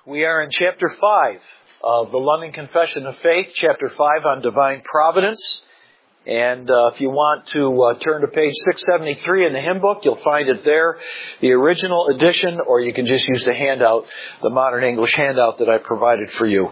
We are in chapter 5 of the London Confession of Faith, chapter 5 on divine providence. And if you want to turn to page 673 in the hymn book, you'll find it there, the original edition, or you can just use the handout, the Modern English handout that I provided for you.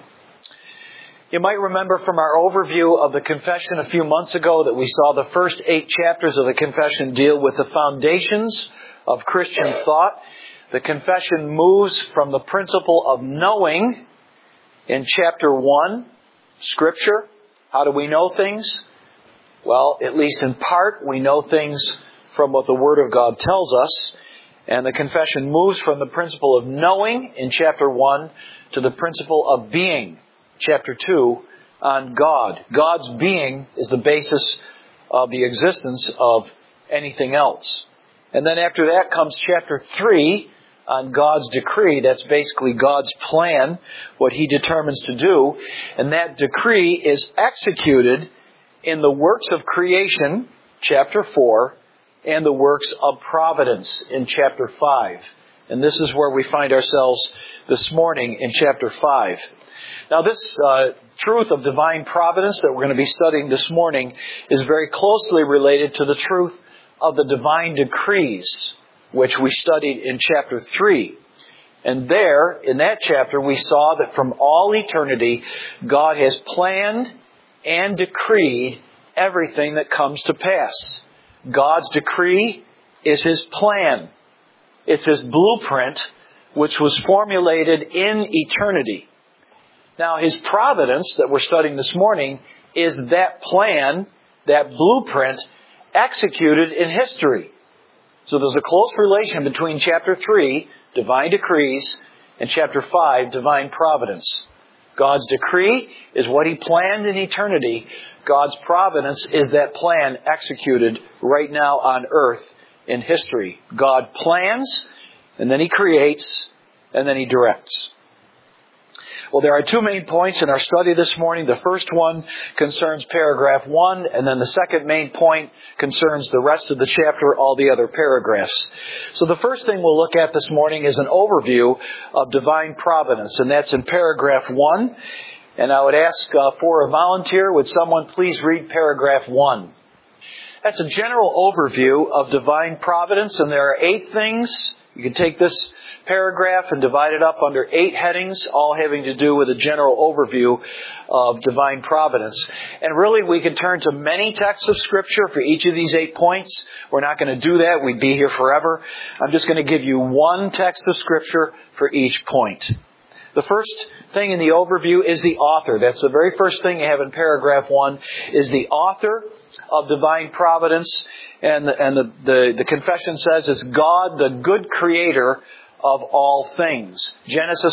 You might remember from our overview of the confession a few months ago that we saw the first 8 chapters of the confession deal with the foundations of Christian thought. The confession moves from the principle of knowing in chapter 1, Scripture. How do we know things? Well, at least in part, we know things from what the Word of God tells us. And the confession moves from the principle of knowing in chapter 1 to the principle of being, chapter 2, on God. God's being is the basis of the existence of anything else. And then after that comes chapter 3, on God's decree. That's basically God's plan, what He determines to do. And that decree is executed in the works of creation, chapter 4, and the works of providence in chapter 5. And this is where we find ourselves this morning in chapter 5. Now this truth of divine providence that we're going to be studying this morning is very closely related to the truth of the divine decrees, which we studied in chapter 3. And there, in that chapter, we saw that from all eternity, God has planned and decreed everything that comes to pass. God's decree is His plan. It's His blueprint, which was formulated in eternity. Now, His providence that we're studying this morning is that plan, that blueprint, executed in history. So there's a close relation between chapter 3, divine decrees, and chapter 5, divine providence. God's decree is what He planned in eternity. God's providence is that plan executed right now on earth in history. God plans, and then He creates, and then He directs. Well, there are 2 main points in our study this morning. The first one concerns paragraph 1, and then the second main point concerns the rest of the chapter, all the other paragraphs. So the first thing we'll look at this morning is an overview of divine providence, and that's in paragraph 1. And I would ask for a volunteer, would someone please read paragraph 1? That's a general overview of divine providence, and there are 8 things. You can take this paragraph and divide it up under 8 headings, all having to do with a general overview of divine providence. And really, we can turn to many texts of Scripture for each of these 8 points. We're not going to do that. We'd be here forever. I'm just going to give you one text of Scripture for each point. The first thing in the overview is the author. That's the very first thing you have in paragraph 1, is the author of divine providence. And the confession says it's God, the good creator of all things. Genesis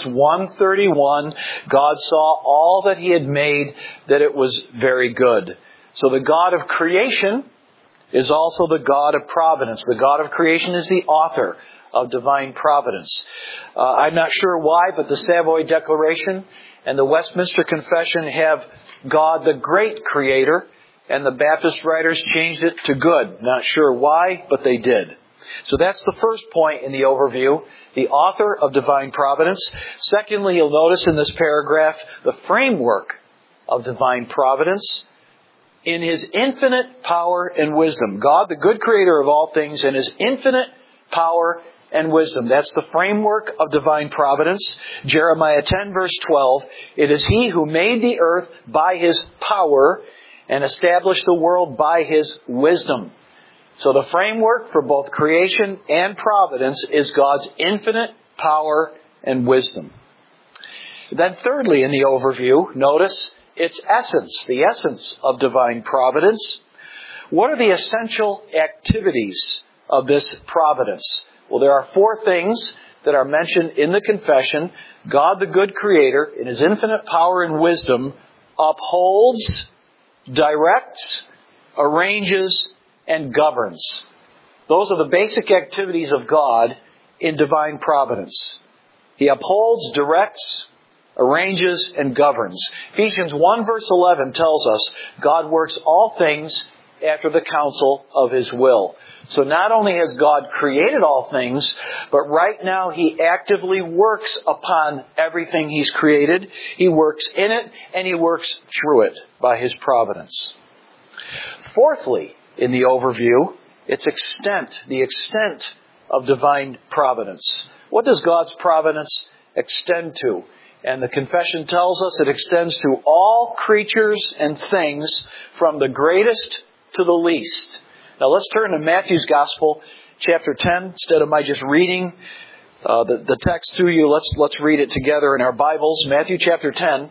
1:31, God saw all that He had made, that it was very good. So the God of creation is also the God of providence. The God of creation is the author of divine providence. I'm not sure why, but the Savoy Declaration and the Westminster Confession have God the great creator, and the Baptist writers changed it to good. Not sure why, but they did. So that's the first point in the overview, the author of divine providence. Secondly, you'll notice in this paragraph the framework of divine providence in His infinite power and wisdom. God, the good creator of all things, in His infinite power and wisdom. That's the framework of divine providence. Jeremiah 10 verse 12, it is He who made the earth by His power and established the world by His wisdom. So the framework for both creation and providence is God's infinite power and wisdom. Then thirdly in the overview, notice its essence, the essence of divine providence. What are the essential activities of this providence? Well, there are 4 things that are mentioned in the confession. God, the good creator, in His infinite power and wisdom, upholds, directs, arranges, and governs. Those are the basic activities of God in divine providence. He upholds, directs, arranges, and governs. Ephesians 1 verse 11 tells us God works all things after the counsel of His will. So not only has God created all things, but right now He actively works upon everything He's created. He works in it, and He works through it by His providence. Fourthly, in the overview, its extent, the extent of divine providence. What does God's providence extend to? And the confession tells us it extends to all creatures and things, from the greatest to the least. Now let's turn to Matthew's Gospel, chapter 10. Instead of my just reading the text to you, let's read it together in our Bibles. Matthew chapter 10.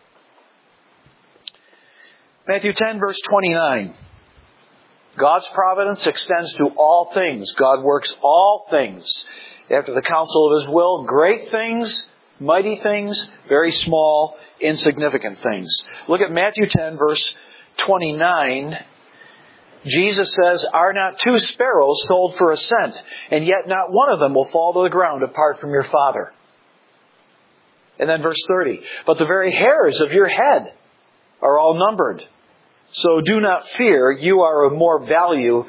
Matthew 10, verse 29. God's providence extends to all things. God works all things after the counsel of His will. Great things, mighty things, very small, insignificant things. Look at Matthew 10, verse 29. Jesus says, "Are not 2 sparrows sold for a cent, and yet not one of them will fall to the ground apart from your Father?" And then verse 30. "But the very hairs of your head are all numbered. So do not fear, you are more valuable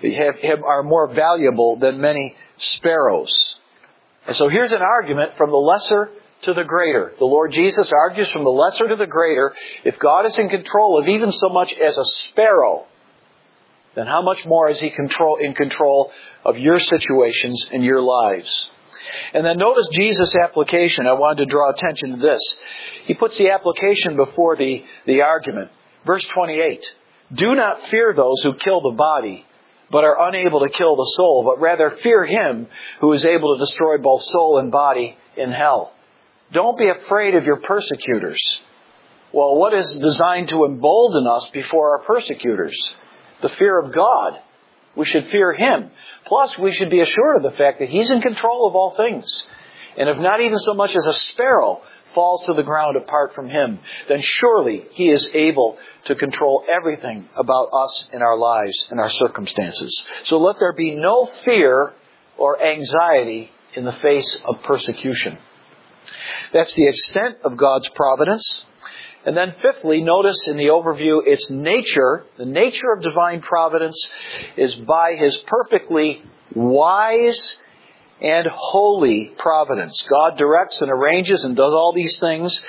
than many sparrows." And so here's an argument from the lesser to the greater. The Lord Jesus argues from the lesser to the greater. If God is in control of even so much as a sparrow, then how much more is He in control of your situations and your lives? And then notice Jesus' application. I wanted to draw attention to this. He puts the application before the argument. Verse 28, "Do not fear those who kill the body, but are unable to kill the soul, but rather fear Him who is able to destroy both soul and body in hell." Don't be afraid of your persecutors. Well, what is designed to embolden us before our persecutors? The fear of God. We should fear Him. Plus, we should be assured of the fact that He's in control of all things. And if not even so much as a sparrow falls to the ground apart from Him, then surely He is able to control everything about us in our lives and our circumstances. So let there be no fear or anxiety in the face of persecution. That's the extent of God's providence. And then fifthly, notice in the overview, its nature. The nature of divine providence is by His perfectly wise and holy providence. God directs and arranges and does all these things.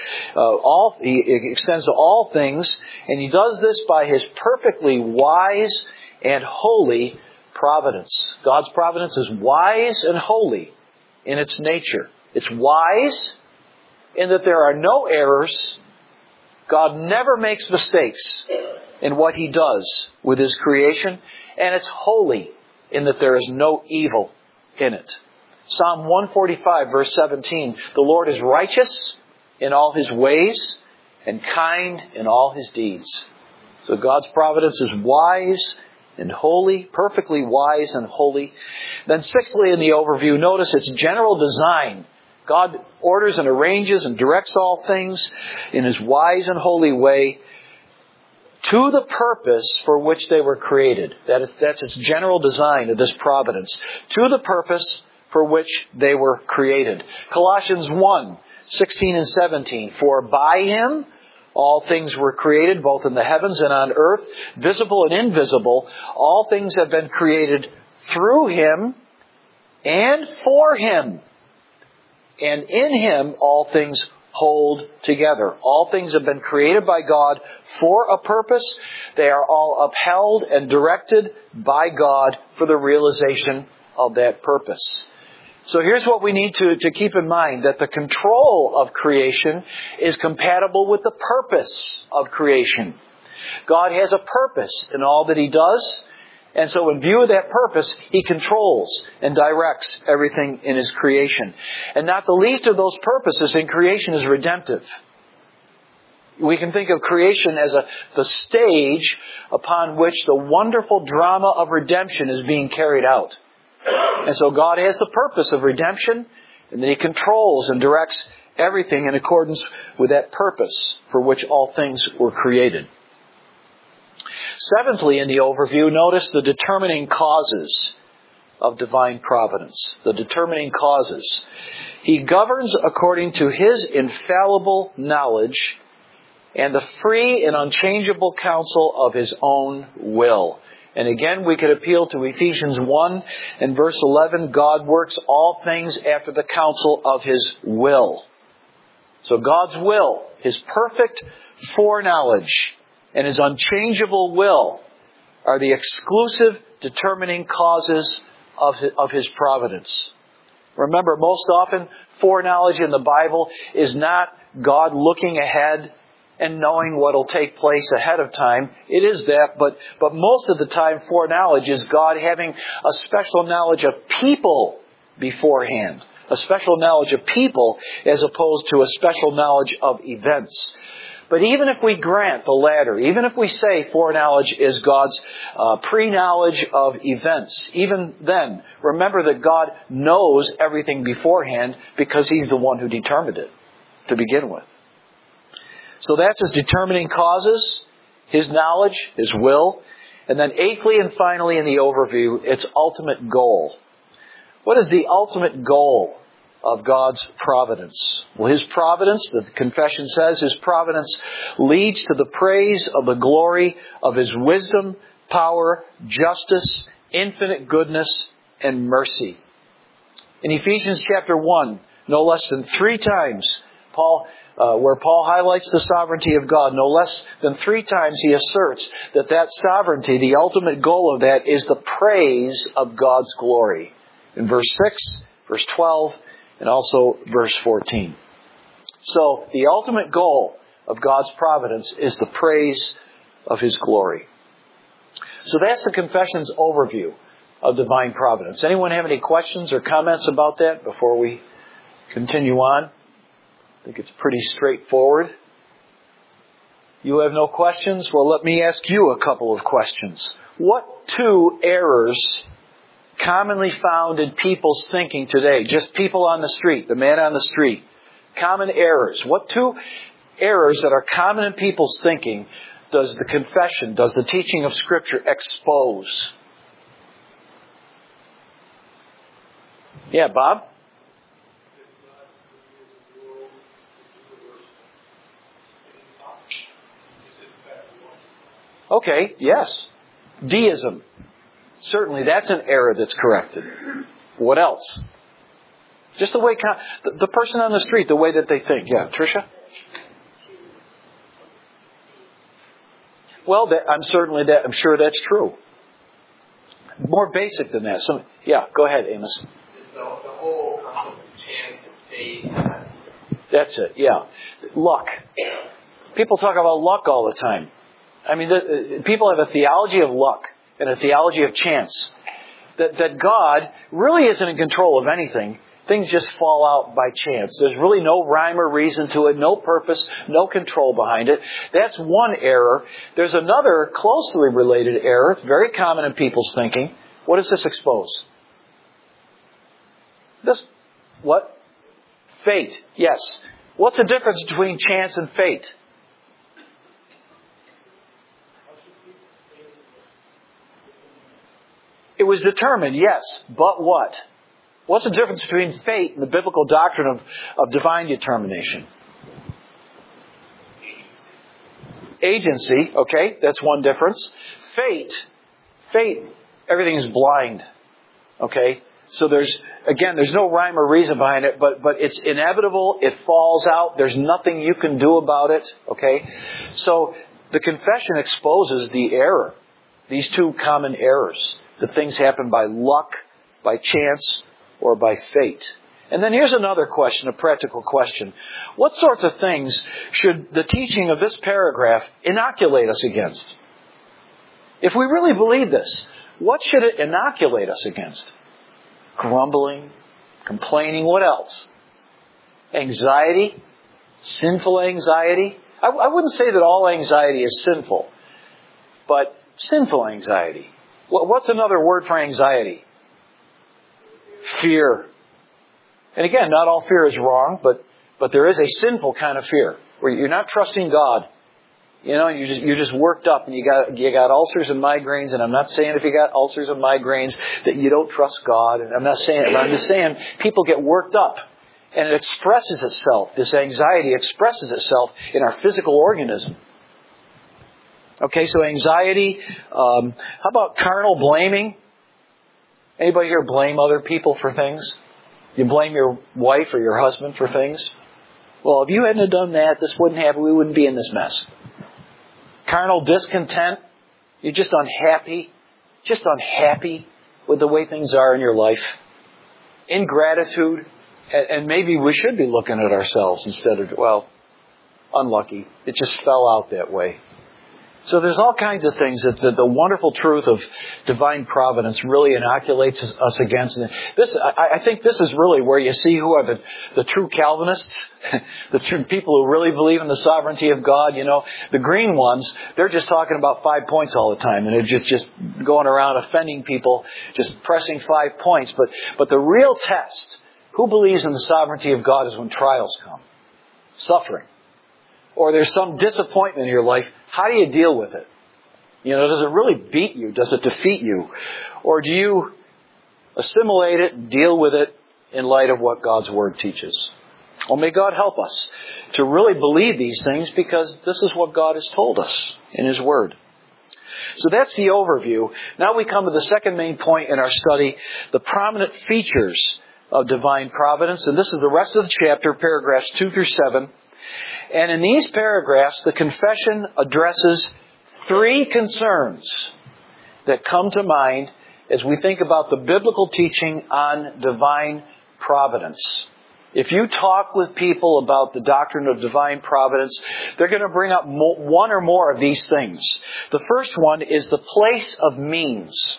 He extends to all things, and He does this by His perfectly wise and holy providence. God's providence is wise and holy in its nature. It's wise in that there are no errors. God never makes mistakes in what He does with His creation. And it's holy in that there is no evil in it. Psalm 145, verse 17, "The Lord is righteous in all His ways and kind in all His deeds." So God's providence is wise and holy, perfectly wise and holy. Then sixthly, in the overview, notice its general design. God orders and arranges and directs all things in His wise and holy way to the purpose for which they were created. That's its general design of this providence. To the purpose for which they were created. Colossians 1, 16 and 17. "For by Him all things were created, both in the heavens and on earth, visible and invisible. All things have been created through Him and for Him. And in Him all things hold together." All things have been created by God for a purpose. They are all upheld and directed by God for the realization of that purpose. So here's what we need to keep in mind, that the control of creation is compatible with the purpose of creation. God has a purpose in all that He does, and so in view of that purpose, He controls and directs everything in His creation. And not the least of those purposes in creation is redemptive. We can think of creation as the stage upon which the wonderful drama of redemption is being carried out. And so God has the purpose of redemption, and then He controls and directs everything in accordance with that purpose for which all things were created. Seventhly, in the overview, notice the determining causes of divine providence. The determining causes. He governs according to His infallible knowledge and the free and unchangeable counsel of His own will. And again, we could appeal to Ephesians 1 and verse 11. God works all things after the counsel of His will. So God's will, His perfect foreknowledge, and His unchangeable will are the exclusive determining causes of His providence. Remember, most often, foreknowledge in the Bible is not God looking ahead and knowing what will take place ahead of time. It is that, but most of the time, foreknowledge is God having a special knowledge of people beforehand. A special knowledge of people as opposed to a special knowledge of events. But even if we grant the latter, even if we say foreknowledge is God's pre-knowledge of events, even then, remember that God knows everything beforehand because He's the one who determined it to begin with. So that's His determining causes, His knowledge, His will. And then eighthly and finally in the overview, its ultimate goal. What is the ultimate goal of God's providence? Well, His providence, the confession says, His providence leads to the praise of the glory of His wisdom, power, justice, infinite goodness, and mercy. In Ephesians chapter 1, no less than 3 times, where Paul highlights the sovereignty of God, no less than 3 times he asserts that sovereignty, the ultimate goal of that, is the praise of God's glory. In verse 6, verse 12, and also verse 14. So, the ultimate goal of God's providence is the praise of His glory. So that's the confession's overview of divine providence. Anyone have any questions or comments about that before we continue on? I think it's pretty straightforward. You have no questions? Well, let me ask you a couple of questions. What 2 errors commonly found in people's thinking today, just people on the street, the man on the street, common errors? What 2 errors that are common in people's thinking does the confession, does the teaching of Scripture expose? Yeah, Bob? Okay, yes. Deism. Certainly that's an error that's corrected. What else? Just the way the person on the street, the way that they think. Yeah, Tricia? Well, I'm sure that's true. More basic than that. So, yeah, go ahead, Amos. The whole concept of chance and fate. That's it, yeah. Luck. People talk about luck all the time. I mean, people have a theology of luck and a theology of chance. That God really isn't in control of anything. Things just fall out by chance. There's really no rhyme or reason to it, no purpose, no control behind it. That's one error. There's another closely related error, very common in people's thinking. What does this expose? What? Fate. Yes. What's the difference between chance and fate? It was determined, yes, but what? What's the difference between fate and the biblical doctrine of divine determination? Agency, okay, that's one difference. Fate, everything is blind, okay? So there's no rhyme or reason behind it, but it's inevitable, it falls out, there's nothing you can do about it, okay? So the confession exposes the error, these 2 common errors. That things happen by luck, by chance, or by fate. And then here's another question, a practical question. What sorts of things should the teaching of this paragraph inoculate us against? If we really believe this, what should it inoculate us against? Grumbling, complaining, what else? Anxiety, sinful anxiety. I wouldn't say that all anxiety is sinful, but sinful anxiety. What's another word for anxiety? Fear. And again, not all fear is wrong, but there is a sinful kind of fear where you're not trusting God. You know, you're just worked up, and you got ulcers and migraines. And I'm not saying if you got ulcers and migraines that you don't trust God. And I'm not saying it. But I'm just saying people get worked up And it expresses itself, this anxiety expresses itself in our physical organism. Okay, so anxiety, how about carnal blaming? Anybody here blame other people for things? You blame your wife or your husband for things? Well, if you hadn't have done that, this wouldn't happen. We wouldn't be in this mess. Carnal discontent. You're just unhappy with the way things are in your life. Ingratitude. And maybe we should be looking at ourselves instead of, well, unlucky. It just fell out that way. So there's all kinds of things that the wonderful truth of divine providence really inoculates us against. And I think this is really where you see who are the true Calvinists, the true people who really believe in the sovereignty of God. You know, the green ones, they're just talking about 5 points all the time, and they're just going around offending people, just pressing 5 points. But the real test, who believes in the sovereignty of God, is when trials come, suffering, or there's some disappointment in your life. How do you deal with it? You know, does it really beat you? Does it defeat you? Or do you assimilate it and deal with it in light of what God's Word teaches? Well, may God help us to really believe these things, because this is what God has told us in His Word. So that's the overview. Now we come to the second main point in our study, the prominent features of divine providence. And this is the rest of the chapter, paragraphs 2 through 7. And in these paragraphs, the confession addresses 3 concerns that come to mind as we think about the biblical teaching on divine providence. If you talk with people about the doctrine of divine providence, they're going to bring up one or more of these things. The first one is the place of means.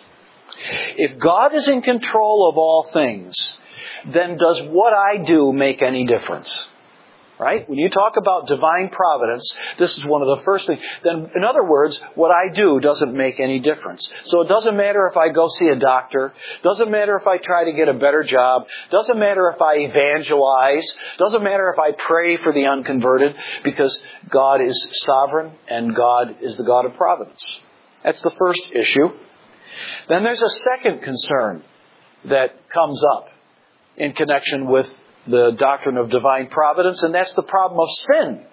If God is in control of all things, then does what I do make any difference? Right? When you talk about divine providence, this is one of the first things. Then, in other words, what I do doesn't make any difference. So it doesn't matter if I go see a doctor. Doesn't matter if I try to get a better job. Doesn't matter if I evangelize. Doesn't matter if I pray for the unconverted, because God is sovereign and God is the God of providence. That's the first issue. Then there's a second concern that comes up in connection with the doctrine of divine providence, and that's the problem of sin.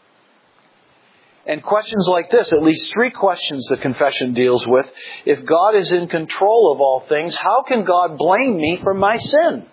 And questions like this, at least 3 questions the confession deals with. If God is in control of all things, how can God blame me for my sin?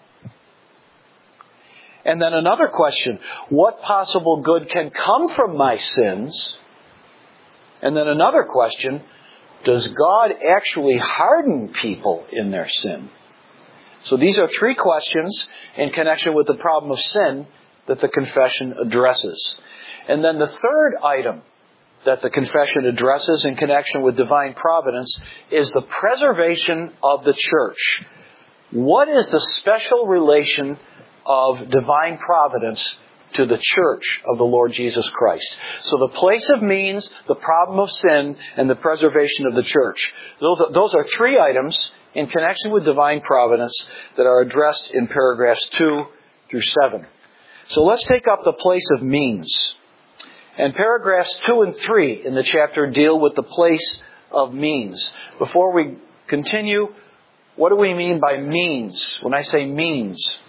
And then another question, what possible good can come from my sins? And then another question, does God actually harden people in their sin? So these are 3 questions in connection with the problem of sin that the confession addresses. And then the third item that the confession addresses in connection with divine providence is the preservation of the church. What is the special relation of divine providence to the church of the Lord Jesus Christ? So the place of means, the problem of sin, and the preservation of the church. Those are 3 items in connection with divine providence that are addressed in paragraphs 2 through 7. So let's take up the place of means. And paragraphs 2 and 3 in the chapter deal with the place of means. Before we continue, what do we mean by means? When I say means,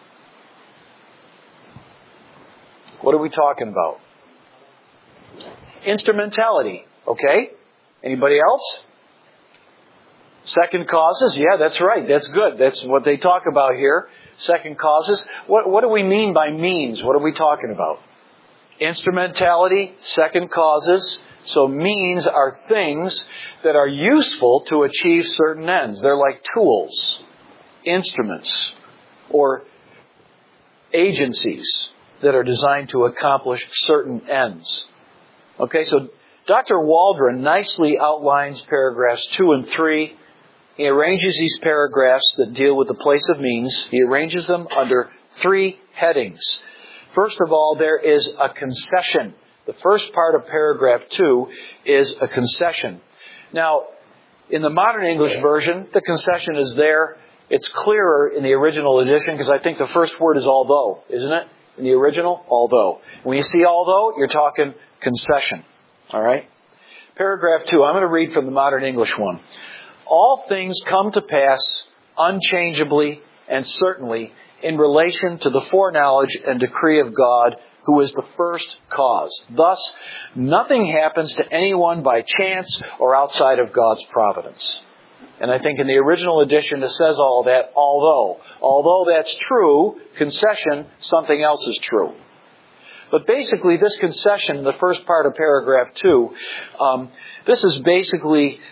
what are we talking about? Instrumentality, okay? Anybody else? Second causes, yeah, that's right. That's good. That's what they talk about here. Second causes. What do we mean by means? What are we talking about? Instrumentality, second causes. So means are things that are useful to achieve certain ends. They're like tools, instruments, or agencies that are designed to accomplish certain ends. Okay, so Dr. Waldron nicely outlines paragraphs 2 and 3. He arranges these paragraphs that deal with the place of means. He arranges them under 3 headings. First of all, there is a concession. The first part of paragraph 2 is a concession. Now, in the modern English version, the concession is there. It's clearer in the original edition because I think the first word is although, isn't it? In the original, although. When you see although, you're talking concession. All right? Paragraph 2, I'm going to read from the modern English one. All things come to pass unchangeably and certainly in relation to the foreknowledge and decree of God, who is the first cause. Thus, nothing happens to anyone by chance or outside of God's providence. And I think in the original edition it says all that, although that's true, concession, something else is true. But basically this concession, the first part of paragraph 2, this is basically,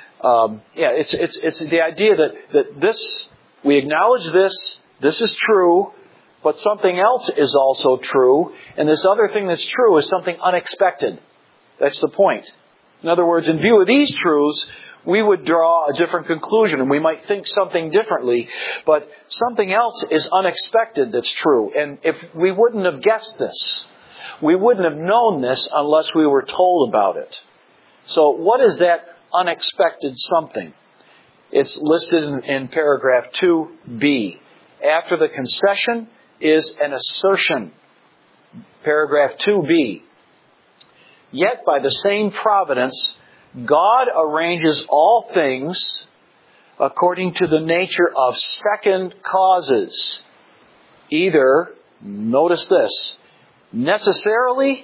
it's the idea that this, we acknowledge this is true, but something else is also true, and this other thing that's true is something unexpected. That's the point. In other words, in view of these truths, we would draw a different conclusion, and we might think something differently, but something else is unexpected that's true. And if we wouldn't have guessed this, we wouldn't have known this unless we were told about it. So what is that unexpected something? It's listed in paragraph 2b. After the concession is an assertion. Paragraph 2b. Yet by the same providence, God arranges all things according to the nature of second causes. Either, notice this, necessarily,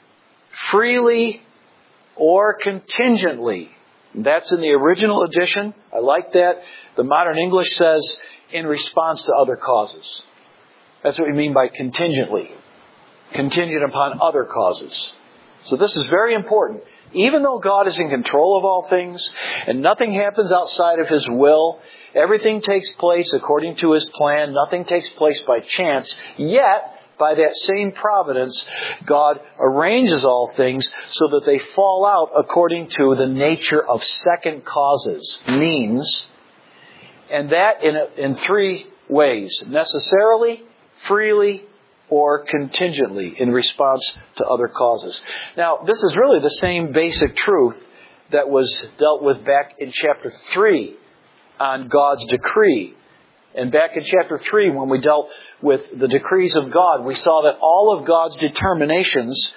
freely, or contingently. That's in the original edition. I like that. The modern English says, in response to other causes. That's what we mean by contingently. Contingent upon other causes. So this is very important. Even though God is in control of all things, and nothing happens outside of His will, everything takes place according to His plan, nothing takes place by chance, yet, by that same providence, God arranges all things so that they fall out according to the nature of second causes, means, and that in three ways: necessarily, freely, or contingently in response to other causes. Now, this is really the same basic truth that was dealt with back in chapter 3 on God's decree. And back in chapter 3, when we dealt with the decrees of God, we saw that all of God's determinations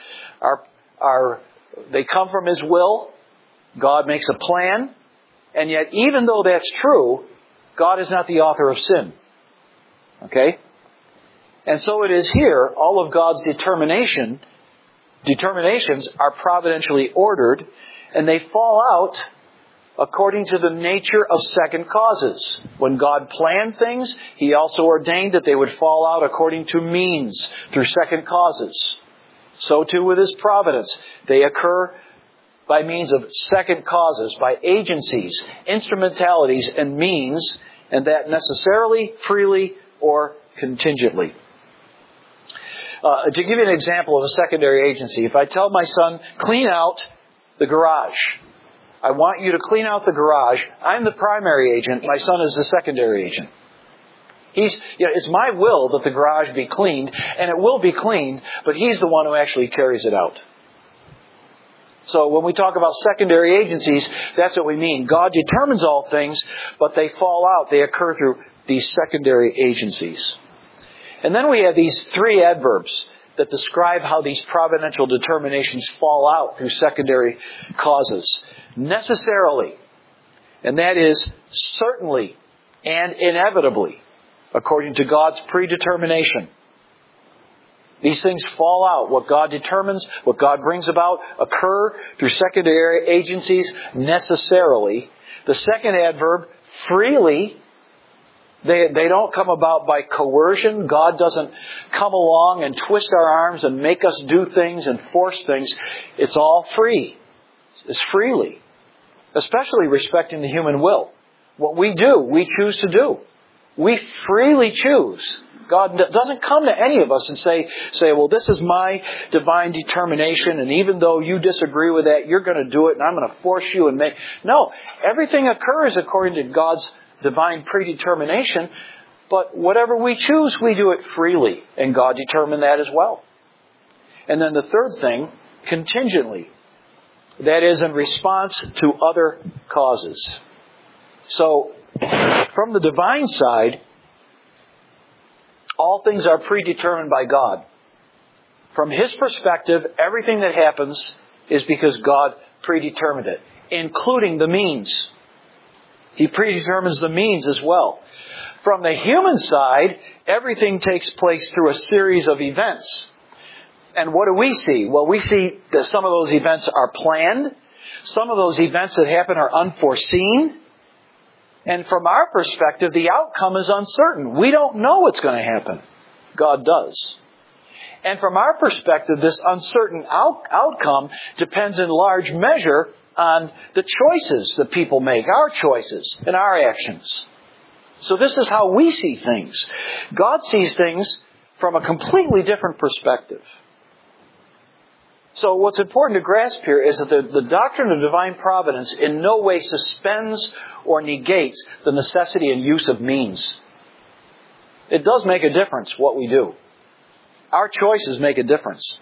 they come from His will. God makes a plan. And yet, even though that's true, God is not the author of sin. Okay? And so it is here, all of God's determinations are providentially ordered, and they fall out according to the nature of second causes. When God planned things, He also ordained that they would fall out according to means, through second causes. So too with His providence. They occur by means of second causes, by agencies, instrumentalities, and means, and that necessarily, freely, or contingently. To give you an example of a secondary agency, if I tell my son, clean out the garage. I want you to clean out the garage. I'm the primary agent. My son is the secondary agent. It's my will that the garage be cleaned, and it will be cleaned, but he's the one who actually carries it out. So when we talk about secondary agencies, that's what we mean. God determines all things, but they fall out. They occur through these secondary agencies. And then we have these three adverbs that describe how these providential determinations fall out through secondary causes. Necessarily, and that is certainly and inevitably, according to God's predetermination. These things fall out. What God determines, what God brings about, occur through secondary agencies necessarily. The second adverb, freely, they don't come about by coercion. God doesn't come along and twist our arms and make us do things and force things. It's all free. It's freely. Especially respecting the human will. What we do, we choose to do. We freely choose. God doesn't come to any of us and say, well, this is my divine determination, and even though you disagree with that, you're going to do it, and I'm going to force you and make... No, everything occurs according to God's divine predetermination, but whatever we choose, we do it freely, and God determined that as well. And then the third thing, contingently. That is in response to other causes. So, from the divine side, all things are predetermined by God. From His perspective, everything that happens is because God predetermined it, including the means. He predetermines the means as well. From the human side, everything takes place through a series of events. And what do we see? Well, we see that some of those events are planned. Some of those events that happen are unforeseen. And from our perspective, the outcome is uncertain. We don't know what's going to happen. God does. And from our perspective, this uncertain outcome depends in large measure on the choices that people make, our choices and our actions. So this is how we see things. God sees things from a completely different perspective. So what's important to grasp here is that the doctrine of divine providence in no way suspends or negates the necessity and use of means. It does make a difference what we do. Our choices make a difference.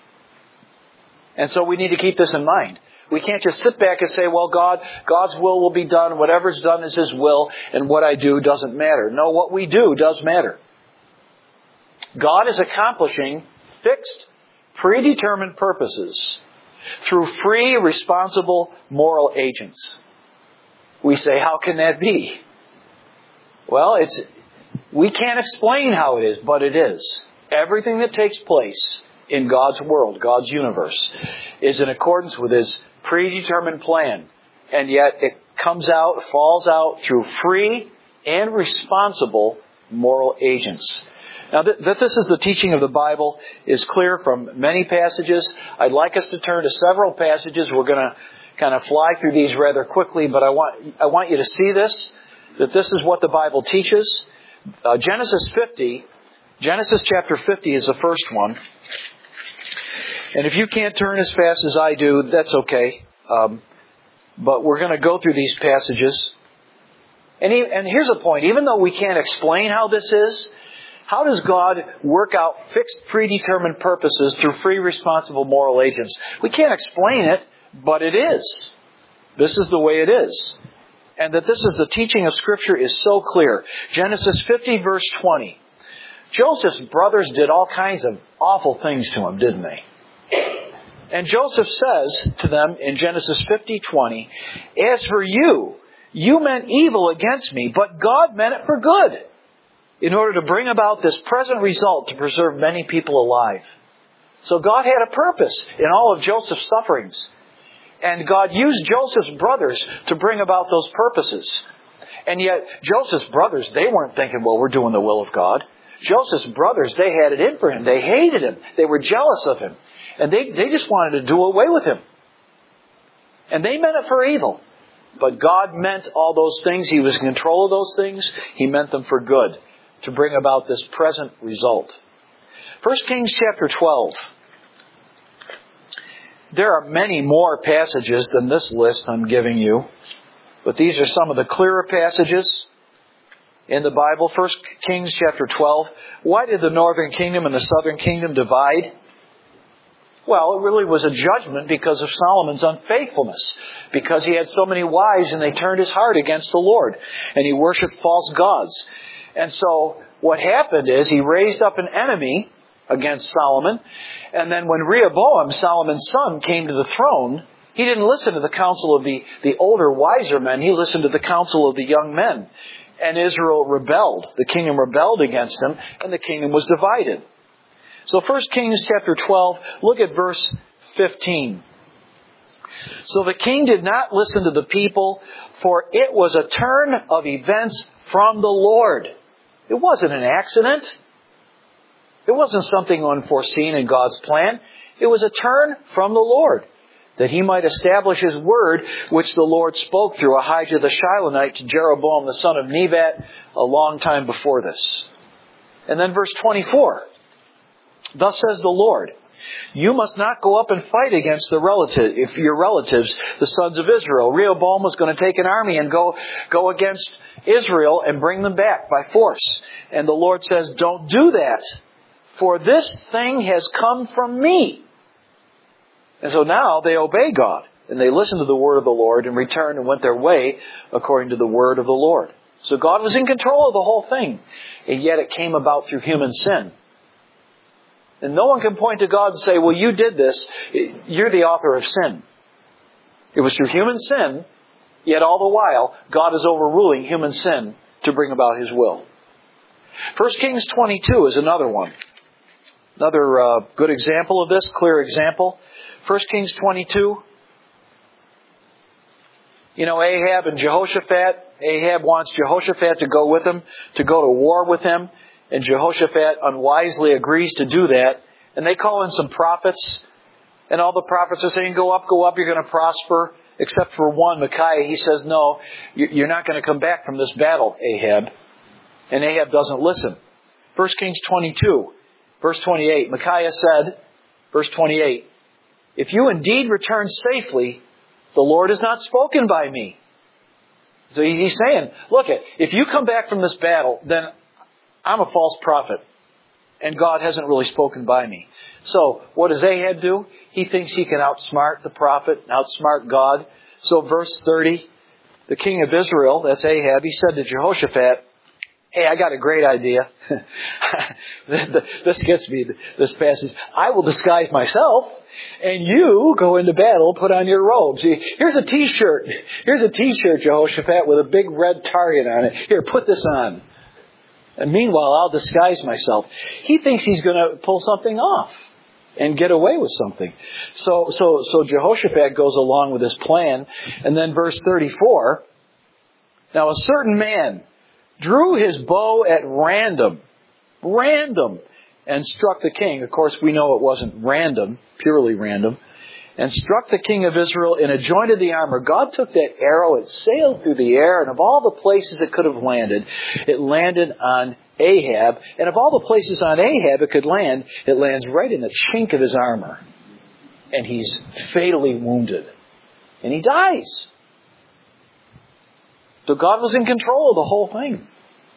And so we need to keep this in mind. We can't just sit back and say, well, God's will be done. Whatever's done is His will, and what I do doesn't matter. No, what we do does matter. God is accomplishing fixed, predetermined purposes through free, responsible, moral agents. We say, how can that be? Well, we can't explain how it is, but it is. Everything that takes place in God's world, God's universe, is in accordance with His predetermined plan. And yet it falls out through free and responsible moral agents. Now, that this is the teaching of the Bible is clear from many passages. I'd like us to turn to several passages. We're going to kind of fly through these rather quickly, but I want you to see this, that this is what the Bible teaches. Genesis chapter 50 is the first one. And if you can't turn as fast as I do, that's okay. But we're going to go through these passages. And here's the point. Even though we can't explain how this is, how does God work out fixed, predetermined purposes through free, responsible moral agents? We can't explain it, but it is. This is the way it is. And that this is the teaching of Scripture is so clear. Genesis 50, verse 20. Joseph's brothers did all kinds of awful things to him, didn't they? And Joseph says to them in Genesis 50:20, as for you, you meant evil against me, but God meant it for good, in order to bring about this present result to preserve many people alive. So God had a purpose in all of Joseph's sufferings. And God used Joseph's brothers to bring about those purposes. And yet, Joseph's brothers, they weren't thinking, well, we're doing the will of God. Joseph's brothers, they had it in for him. They hated him. They were jealous of him. And they just wanted to do away with him. And they meant it for evil. But God meant all those things. He was in control of those things. He meant them for good, to bring about this present result. 1 Kings chapter 12. There are many more passages than this list I'm giving you. But these are some of the clearer passages in the Bible. 1 Kings chapter 12. Why did the northern kingdom and the southern kingdom divide? Well, it really was a judgment because of Solomon's unfaithfulness. Because he had so many wives and they turned his heart against the Lord. And he worshipped false gods. And so what happened is he raised up an enemy against Solomon. And then when Rehoboam, Solomon's son, came to the throne, he didn't listen to the counsel of the older, wiser men. He listened to the counsel of the young men. And Israel rebelled. The kingdom rebelled against him, and the kingdom was divided. So 1 Kings chapter 12, look at verse 15. So the king did not listen to the people, for it was a turn of events from the Lord. It wasn't an accident. It wasn't something unforeseen in God's plan. It was a turn from the Lord, that He might establish His word, which the Lord spoke through Ahijah the Shilonite to Jeroboam the son of Nebat a long time before this. And then verse 24. Thus says the Lord, you must not go up and fight against your relatives, the sons of Israel. Rehoboam was going to take an army and go against Israel and bring them back by force. And the Lord says, don't do that, for this thing has come from me. And so now they obey God, and they listen to the word of the Lord and returned and went their way according to the word of the Lord. So God was in control of the whole thing, and yet it came about through human sin. And no one can point to God and say, well, you did this. You're the author of sin. It was through human sin, yet all the while, God is overruling human sin to bring about His will. 1 Kings 22 is another one. Another good example of this, clear example. 1 Kings 22. You know, Ahab and Jehoshaphat. Ahab wants Jehoshaphat to go with him, to go to war with him. And Jehoshaphat unwisely agrees to do that. And they call in some prophets. And all the prophets are saying, go up, you're going to prosper. Except for one, Micaiah. He says, no, you're not going to come back from this battle, Ahab. And Ahab doesn't listen. 1 Kings 22, verse 28. Micaiah said, verse 28, if you indeed return safely, the Lord has not spoken by me. So he's saying, look, if you come back from this battle, then I'm a false prophet. And God hasn't really spoken by me. So what does Ahab do? He thinks he can outsmart the prophet, outsmart God. So verse 30, the king of Israel, that's Ahab, he said to Jehoshaphat, hey, I got a great idea. This gets me, this passage. I will disguise myself, and you go into battle, put on your robes. Here's a t-shirt. Here's a t-shirt, Jehoshaphat, with a big red target on it. Here, put this on. And meanwhile, I'll disguise myself. He thinks he's going to pull something off and get away with something. So Jehoshaphat goes along with his plan. And then verse 34, now a certain man drew his bow at random, and struck the king. Of course, we know it wasn't random, purely random. And struck the king of Israel and adjointed the armor. God took that arrow, it sailed through the air, and of all the places it could have landed, it landed on Ahab. And of all the places on Ahab it could land, it lands right in the chink of his armor. And he's fatally wounded. And he dies. So God was in control of the whole thing.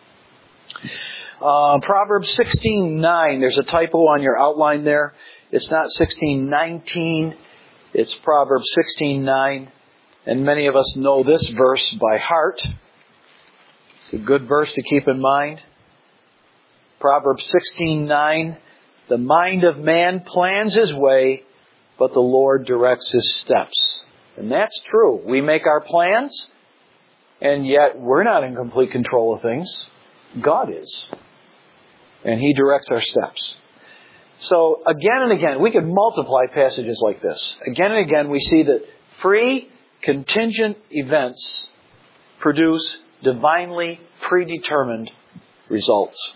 Proverbs 16:9. There's a typo on your outline there. It's not 16:19. It's Proverbs 16:9. And many of us know this verse by heart. It's a good verse to keep in mind. Proverbs 16:9. The mind of man plans his way, but the Lord directs his steps. And that's true. We make our plans, and yet we're not in complete control of things. God is. And He directs our steps. So again and again, we could multiply passages like this. Again and again, we see that free, contingent events produce divinely predetermined results.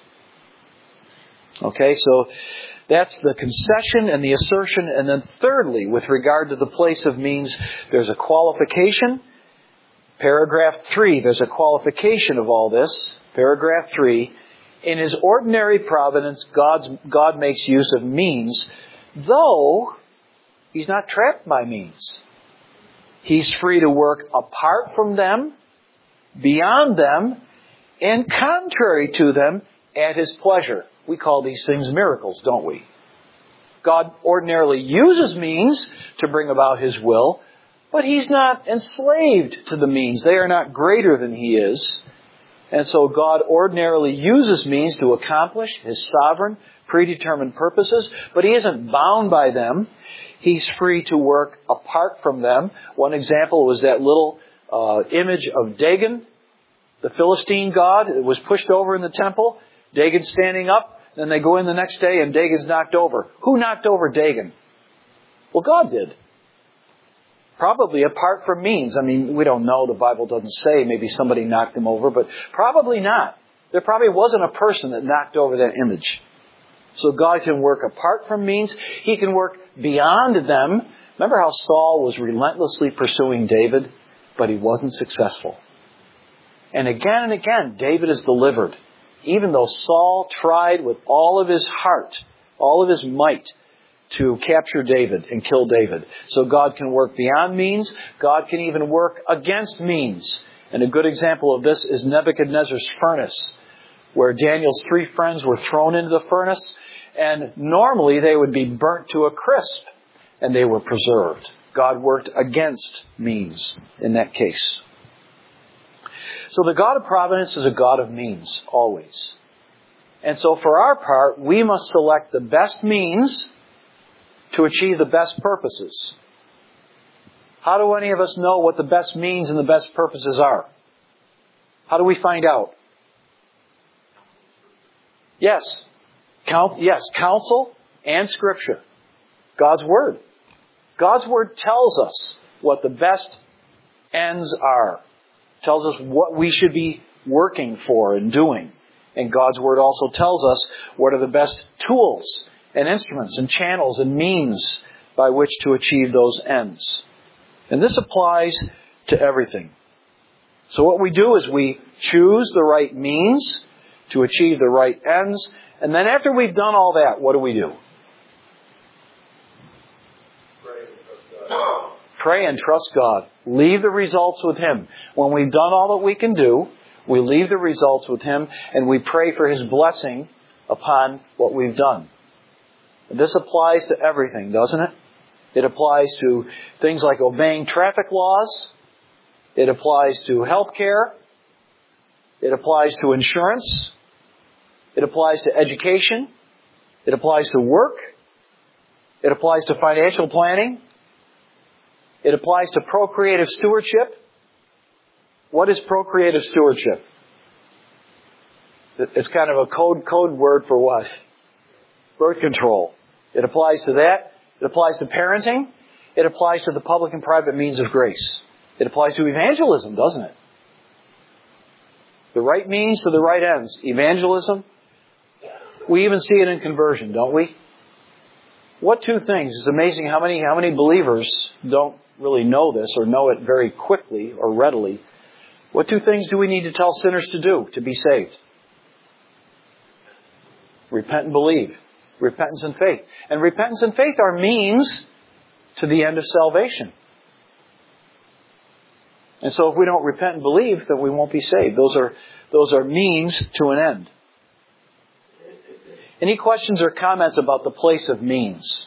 Okay, so that's the concession and the assertion. And then thirdly, with regard to the place of means, there's a qualification. Paragraph 3, there's a qualification of all this. Paragraph 3, in His ordinary providence, God makes use of means, though He's not trapped by means. He's free to work apart from them, beyond them, and contrary to them at His pleasure. We call these things miracles, don't we? God ordinarily uses means to bring about His will, but He's not enslaved to the means. They are not greater than He is. And so God ordinarily uses means to accomplish His sovereign, predetermined purposes, but He isn't bound by them. He's free to work apart from them. One example was that little image of Dagon, the Philistine god. It was pushed over in the temple. Dagon's standing up. Then they go in the next day and Dagon's knocked over. Who knocked over Dagon? Well, God did. Probably apart from means. I mean, we don't know. The Bible doesn't say. Maybe somebody knocked him over, but probably not. There probably wasn't a person that knocked over that image. So God can work apart from means. He can work beyond them. Remember how Saul was relentlessly pursuing David, but he wasn't successful. And again, David is delivered. Even though Saul tried with all of his heart, all of his might, to capture David and kill David. So God can work beyond means. God can even work against means. And a good example of this is Nebuchadnezzar's furnace, where Daniel's 3 friends were thrown into the furnace, and normally they would be burnt to a crisp, and they were preserved. God worked against means in that case. So the God of providence is a God of means, always. And so for our part, we must select the best means to achieve the best purposes. How do any of us know what the best means and the best purposes are? How do we find out? Yes. Counsel and Scripture. God's Word. God's Word tells us what the best ends are. Tells us what we should be working for and doing. And God's Word also tells us what are the best tools and instruments and channels and means by which to achieve those ends. And this applies to everything. So what we do is we choose the right means to achieve the right ends. And then after we've done all that, what do? Pray and trust God. Leave the results with Him. When we've done all that we can do, we leave the results with Him and we pray for His blessing upon what we've done. And this applies to everything, doesn't it? It applies to things like obeying traffic laws. It applies to health care. It applies to insurance. It applies to education. It applies to work. It applies to financial planning. It applies to procreative stewardship. What is procreative stewardship? It's kind of a code word for what? Birth control. It applies to that. It applies to parenting. It applies to the public and private means of grace. It applies to evangelism, doesn't it? The right means to the right ends. Evangelism. We even see it in conversion, don't we? What two things? It's amazing how many believers don't really know this or know it very quickly or readily. What two things do we need to tell sinners to do to be saved? Repent and believe. Repentance and faith. And repentance and faith are means to the end of salvation. And so if we don't repent and believe, then we won't be saved. Those are means to an end. Any questions or comments about the place of means?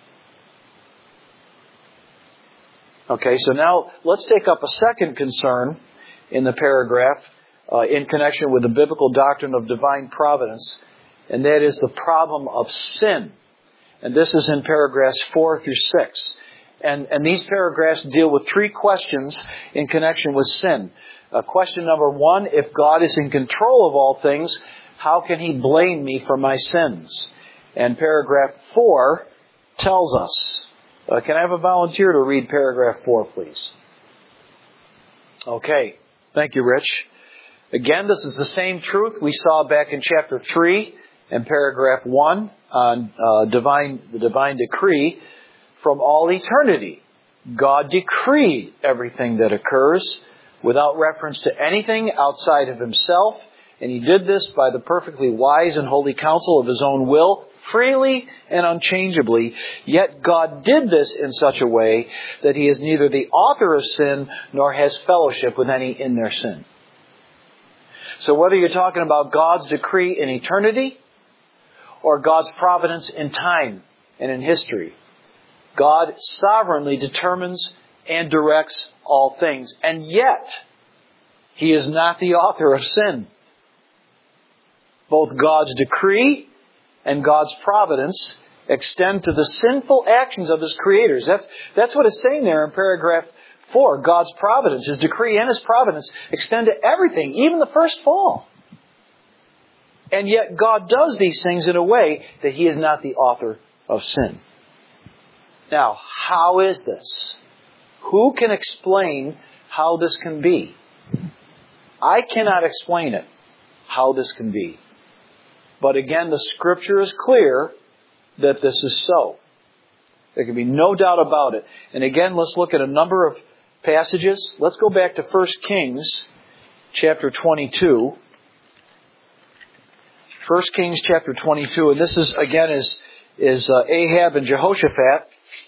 Okay, so now let's take up a second concern in the paragraph in connection with the biblical doctrine of divine providence, and that is the problem of sin. And this is in paragraphs 4 through 6. And these paragraphs deal with three questions in connection with sin. Question number 1, if God is in control of all things, how can He blame me for my sins? And paragraph 4 tells us. Can I have a volunteer to read paragraph 4, please? Okay. Thank you, Rich. Again, this is the same truth we saw back in chapter 3 and paragraph 1 on the divine decree. From all eternity, God decreed everything that occurs without reference to anything outside of Himself. And He did this by the perfectly wise and holy counsel of His own will, freely and unchangeably. Yet God did this in such a way that He is neither the author of sin nor has fellowship with any in their sin. So whether you're talking about God's decree in eternity or God's providence in time and in history, God sovereignly determines and directs all things. And yet, He is not the author of sin. Both God's decree and God's providence extend to the sinful actions of His creators. That's what it's saying there in paragraph 4. God's providence, His decree and His providence extend to everything, even the first fall. And yet God does these things in a way that He is not the author of sin. Now, how is this? Who can explain how this can be? I cannot explain it, how this can be. But again, the Scripture is clear that this is so. There can be no doubt about it. And again, let's look at a number of passages. Let's go back to 1 Kings chapter 22. 1 Kings chapter 22. And this is, again, is Ahab and Jehoshaphat.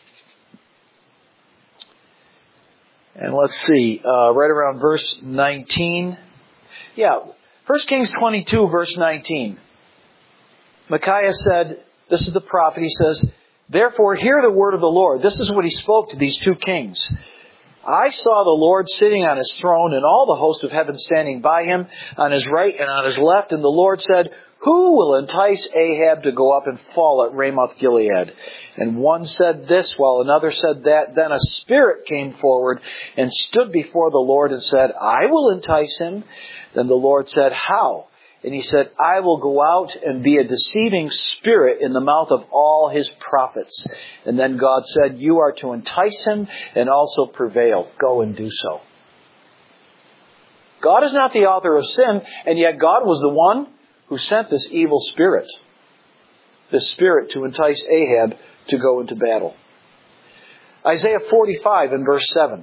And let's see, right around verse 19. 1 Kings 22, verse 19. Micaiah said, this is the prophet, he says, therefore hear the word of the Lord. This is what he spoke to these two kings. I saw the Lord sitting on His throne and all the host of heaven standing by Him on His right and on His left. And the Lord said, who will entice Ahab to go up and fall at Ramoth Gilead? And one said this while another said that. Then a spirit came forward and stood before the Lord and said, I will entice him. Then the Lord said, how? And he said, I will go out and be a deceiving spirit in the mouth of all his prophets. And then God said, you are to entice him and also prevail. Go and do so. God is not the author of sin, and yet God was the one who sent this evil spirit. This spirit to entice Ahab to go into battle. Isaiah 45 and verse 7.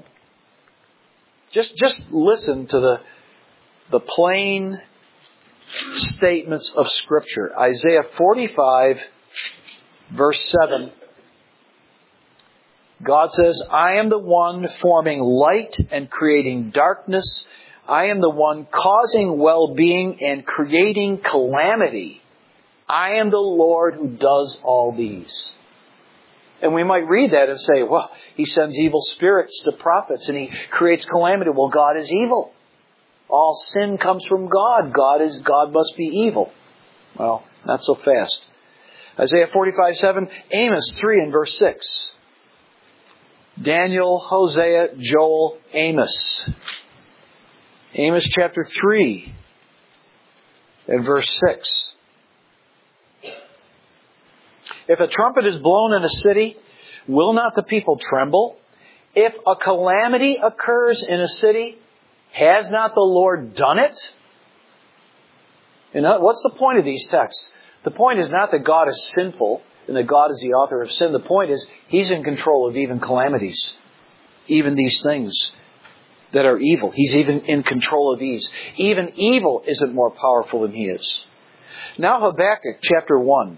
Just listen to the plain statements of Scripture. Isaiah 45 verse 7. God says, I am the one forming light and creating darkness. I am the one causing well-being and creating calamity. I am the Lord who does all these. And we might read that and say, well, he sends evil spirits to prophets and he creates calamity. Well, God is evil. All sin comes from God. God must be evil. Well, not so fast. Isaiah 45:7, Amos 3 and verse 6. Daniel, Hosea, Joel, Amos. Amos chapter 3 and verse 6. If a trumpet is blown in a city, will not the people tremble? If a calamity occurs in a city, has not the Lord done it? And what's the point of these texts? The point is not that God is sinful and that God is the author of sin. The point is He's in control of even calamities, even these things that are evil. He's even in control of these. Even evil isn't more powerful than He is. Now Habakkuk chapter 1.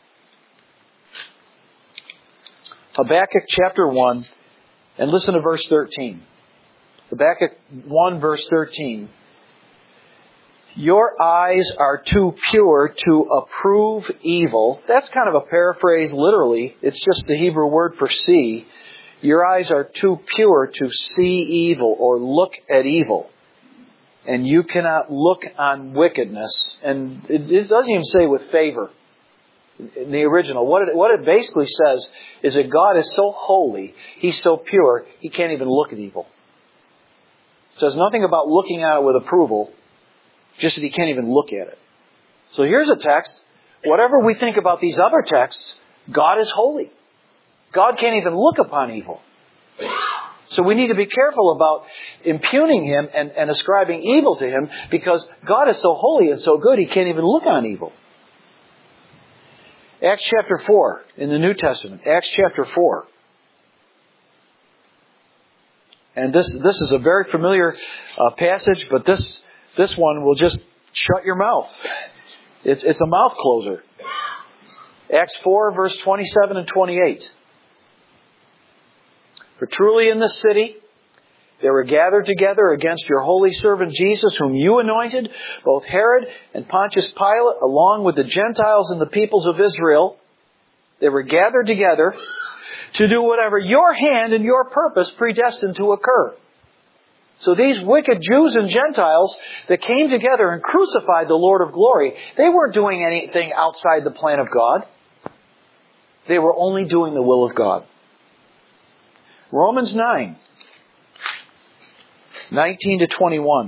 Habakkuk chapter 1, and listen to verse 13. Habakkuk 1 verse 13. Your eyes are too pure to approve evil. That's kind of a paraphrase literally. It's just the Hebrew word for see. Your eyes are too pure to see evil or look at evil. And you cannot look on wickedness. And it doesn't even say with favor. In the original, what it basically says is that God is so holy, He's so pure, He can't even look at evil. It says nothing about looking at it with approval, just that He can't even look at it. So here's a text. Whatever we think about these other texts, God is holy. God can't even look upon evil. So we need to be careful about impugning Him and ascribing evil to Him, because God is so holy and so good, He can't even look on evil. Acts chapter 4 in the New Testament. Acts chapter 4. And this is a very familiar passage, but this one will just shut your mouth. It's a mouth closer. Acts 4 verse 27 and 28. For truly in this city they were gathered together against your holy servant Jesus, whom you anointed, both Herod and Pontius Pilate, along with the Gentiles and the peoples of Israel. They were gathered together to do whatever your hand and your purpose predestined to occur. So these wicked Jews and Gentiles that came together and crucified the Lord of glory, they weren't doing anything outside the plan of God. They were only doing the will of God. Romans 9. 19 to 21.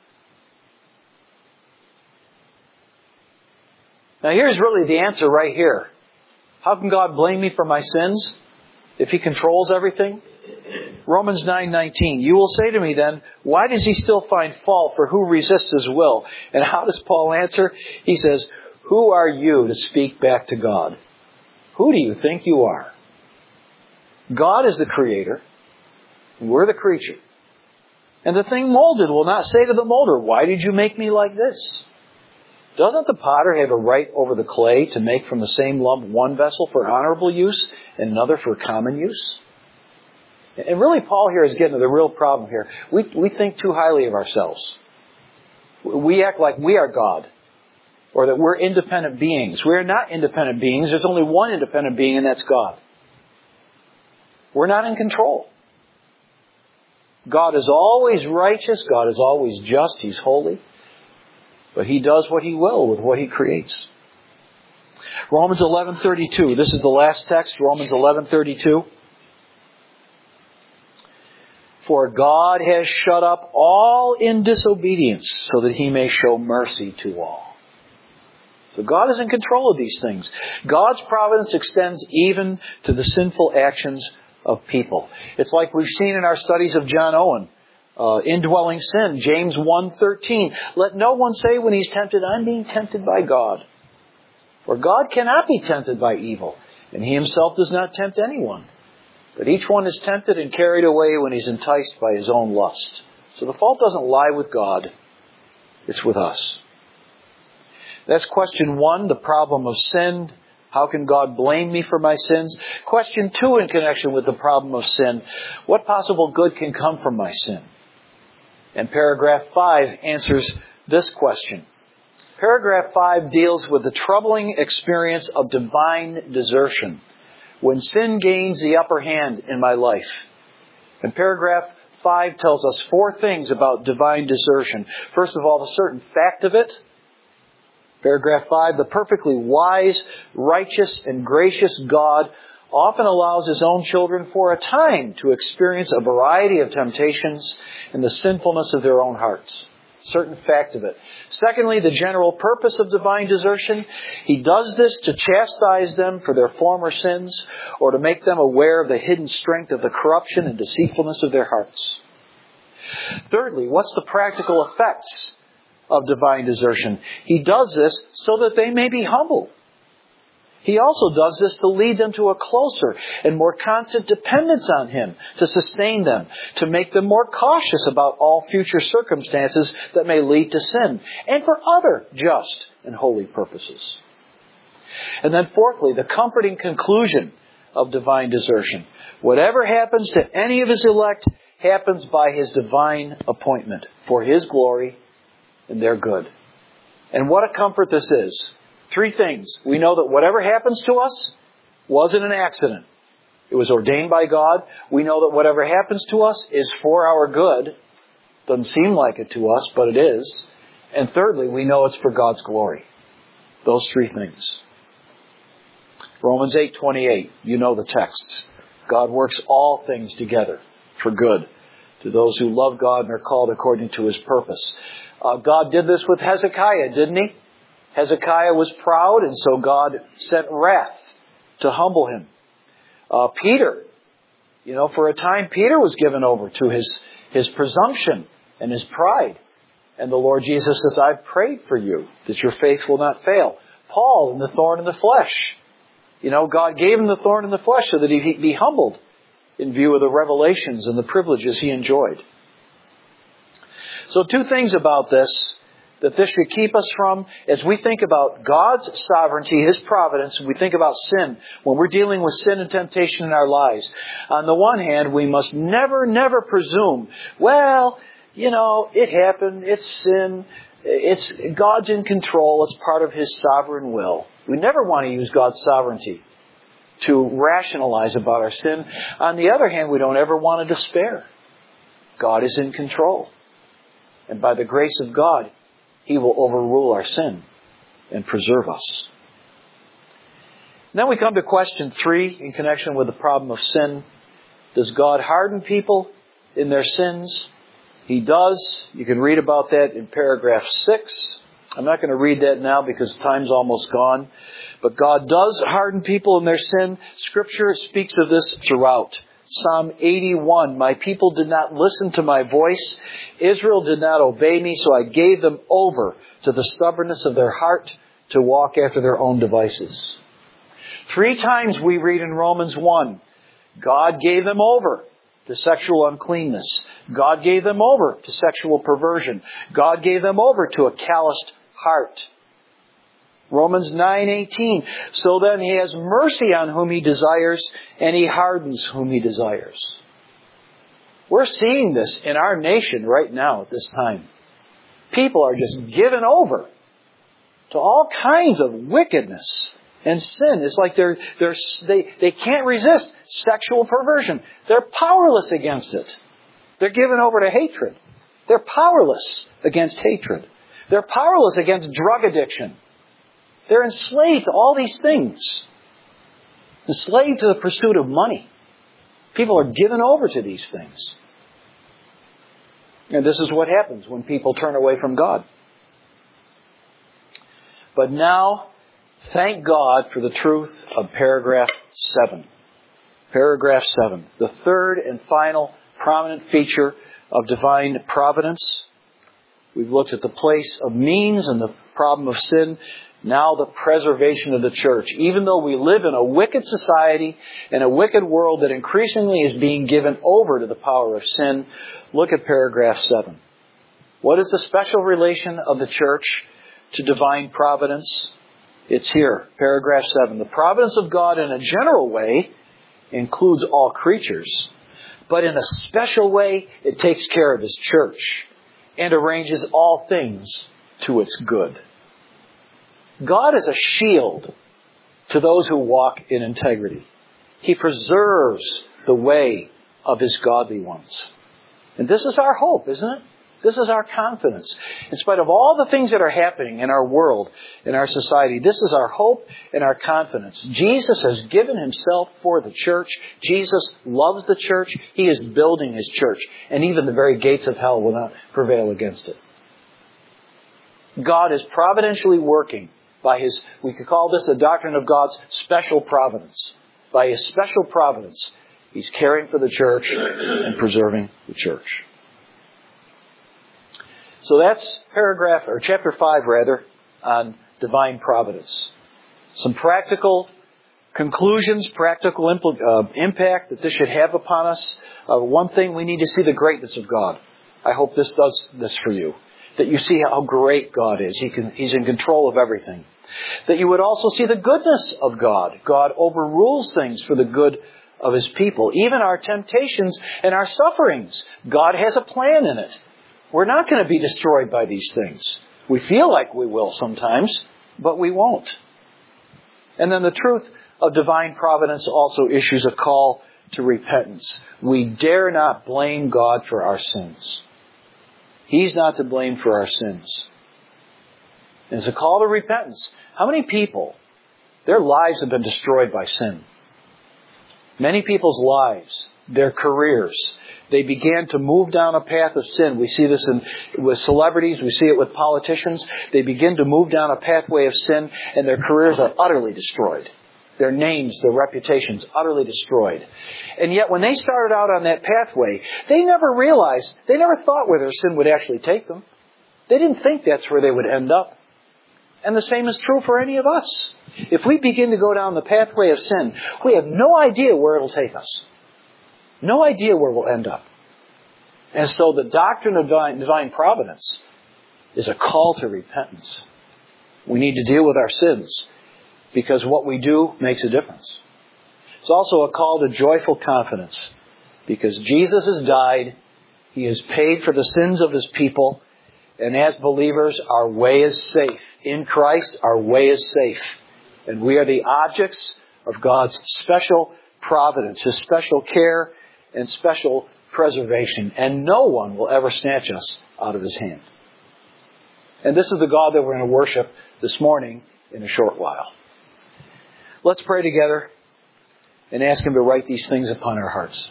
Now here's really the answer right here. How can God blame me for my sins if He controls everything? Romans 9:19. You will say to me then, why does He still find fault for who resists His will? And how does Paul answer? He says, who are you to speak back to God? Who do you think you are? God is the creator. We're the creature. And the thing molded will not say to the molder, why did you make me like this? Doesn't the potter have a right over the clay to make from the same lump one vessel for honorable use and another for common use? And really Paul here is getting to the real problem here. We think too highly of ourselves. We act like we are God, or that we're independent beings. We are not independent beings. There's only one independent being, and that's God. We're not in control. God is always righteous. God is always just. He's holy. But He does what He will with what He creates. Romans 11:32. This is the last text, Romans 11:32. For God has shut up all in disobedience so that He may show mercy to all. So God is in control of these things. God's providence extends even to the sinful actions of people. It's like we've seen in our studies of John Owen. Indwelling sin, James 1:13. Let no one say when he's tempted, I'm being tempted by God. For God cannot be tempted by evil, and He Himself does not tempt anyone. But each one is tempted and carried away when he's enticed by his own lust. So the fault doesn't lie with God. It's with us. That's question 1, the problem of sin. How can God blame me for my sins? Question 2 in connection with the problem of sin. What possible good can come from my sin? And paragraph 5 answers this question. Paragraph 5 deals with the troubling experience of divine desertion, when sin gains the upper hand in my life. And paragraph 5 tells us 4 things about divine desertion. First of all, the certain fact of it. Paragraph 5, the perfectly wise, righteous, and gracious God often allows His own children for a time to experience a variety of temptations and the sinfulness of their own hearts. Certain fact of it. Secondly, the general purpose of divine desertion. He does this to chastise them for their former sins or to make them aware of the hidden strength of the corruption and deceitfulness of their hearts. Thirdly, what's the practical effects of divine desertion? He does this so that they may be humbled. He also does this to lead them to a closer and more constant dependence on Him, to sustain them, to make them more cautious about all future circumstances that may lead to sin, and for other just and holy purposes. And then fourthly, the comforting conclusion of divine desertion. Whatever happens to any of His elect happens by His divine appointment for His glory and their good. And what a comfort this is. 3 things. We know that whatever happens to us wasn't an accident. It was ordained by God. We know that whatever happens to us is for our good. Doesn't seem like it to us, but it is. And thirdly, we know it's for God's glory. Those 3 things. Romans 8:28. You know the texts. God works all things together for good to those who love God and are called according to His purpose. God did this with Hezekiah, didn't He? Hezekiah was proud, and so God sent wrath to humble him. Peter, for a time Peter was given over to his presumption and his pride. And the Lord Jesus says, I've prayed for you that your faith will not fail. Paul in the thorn in the flesh. God gave him the thorn in the flesh so that he'd be humbled in view of the revelations and the privileges he enjoyed. So 2 things about this that should keep us from, as we think about God's sovereignty, His providence, and we think about sin, when we're dealing with sin and temptation in our lives. On the one hand, we must never presume, it happened, it's sin, God's in control, it's part of His sovereign will. We never want to use God's sovereignty to rationalize about our sin. On the other hand, we don't ever want to despair. God is in control. And by the grace of God, He will overrule our sin and preserve us. Then we come to question 3 in connection with the problem of sin. Does God harden people in their sins? He does. You can read about that in paragraph 6. I'm not going to read that now because time's almost gone. But God does harden people in their sin. Scripture speaks of this throughout. Psalm 81, my people did not listen to my voice. Israel did not obey me, so I gave them over to the stubbornness of their heart to walk after their own devices. 3 times we read in Romans 1, God gave them over to sexual uncleanness. God gave them over to sexual perversion. God gave them over to a calloused heart. Romans 9:18. So then He has mercy on whom He desires, and He hardens whom He desires. We're seeing this in our nation right now at this time. People are just given over to all kinds of wickedness and sin. It's like they can't resist sexual perversion. They're powerless against it. They're given over to hatred. They're powerless against hatred. They're powerless against drug addiction. They're enslaved to all these things. Enslaved to the pursuit of money. People are given over to these things. And this is what happens when people turn away from God. But now, thank God for the truth of paragraph 7. Paragraph 7. The third and final prominent feature of divine providence. We've looked at the place of means and the problem of sin. Now the preservation of the church. Even though we live in a wicked society and a wicked world that increasingly is being given over to the power of sin, look at paragraph 7. What is the special relation of the church to divine providence? It's here, paragraph 7. The providence of God in a general way includes all creatures, but in a special way it takes care of His church and arranges all things to its good. God is a shield to those who walk in integrity. He preserves the way of His godly ones. And this is our hope, isn't it? This is our confidence. In spite of all the things that are happening in our world, in our society, this is our hope and our confidence. Jesus has given Himself for the church. Jesus loves the church. He is building His church. And even the very gates of hell will not prevail against it. God is providentially working by His, we could call this the doctrine of God's special providence. By His special providence, He's caring for the church and preserving the church. So that's chapter 5 on divine providence. Some practical conclusions, practical impact that this should have upon us. One thing, we need to see the greatness of God. I hope this does this for you. That you see how great God is. He's in control of everything. That you would also see the goodness of God. God overrules things for the good of His people. Even our temptations and our sufferings. God has a plan in it. We're not going to be destroyed by these things. We feel like we will sometimes, but we won't. And then the truth of divine providence also issues a call to repentance. We dare not blame God for our sins. He's not to blame for our sins. And it's a call to repentance. How many people, their lives have been destroyed by sin? Many people's lives, their careers, they began to move down a path of sin. We see this with celebrities. We see it with politicians. They begin to move down a pathway of sin, and their careers are utterly destroyed. Their names, their reputations, utterly destroyed. And yet when they started out on that pathway, they never realized, they never thought where their sin would actually take them. They didn't think that's where they would end up. And the same is true for any of us. If we begin to go down the pathway of sin, we have no idea where it'll take us. No idea where we'll end up. And so the doctrine of divine providence is a call to repentance. We need to deal with our sins because what we do makes a difference. It's also a call to joyful confidence because Jesus has died. He has paid for the sins of His people. And as believers, our way is safe. In Christ, our way is safe. And we are the objects of God's special providence, His special care and special preservation. And no one will ever snatch us out of His hand. And this is the God that we're going to worship this morning in a short while. Let's pray together and ask Him to write these things upon our hearts.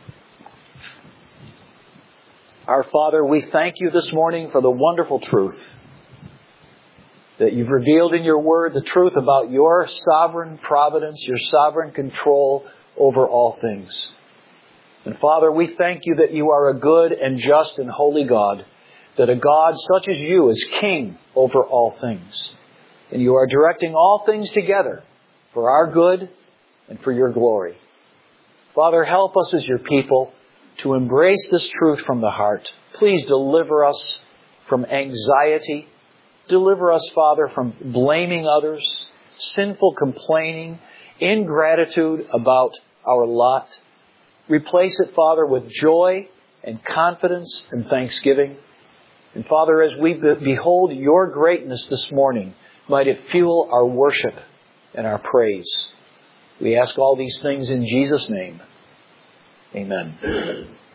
Our Father, we thank You this morning for the wonderful truth that You've revealed in Your Word, the truth about Your sovereign providence, Your sovereign control over all things. And Father, we thank You that You are a good and just and holy God, that a God such as You is King over all things. And You are directing all things together for our good and for Your glory. Father, help us as Your people to embrace this truth from the heart. Please deliver us from anxiety. Deliver us, Father, from blaming others, sinful complaining, ingratitude about our lot. Replace it, Father, with joy and confidence and thanksgiving. And Father, as we behold Your greatness this morning, might it fuel our worship and our praise. We ask all these things in Jesus' name. Amen.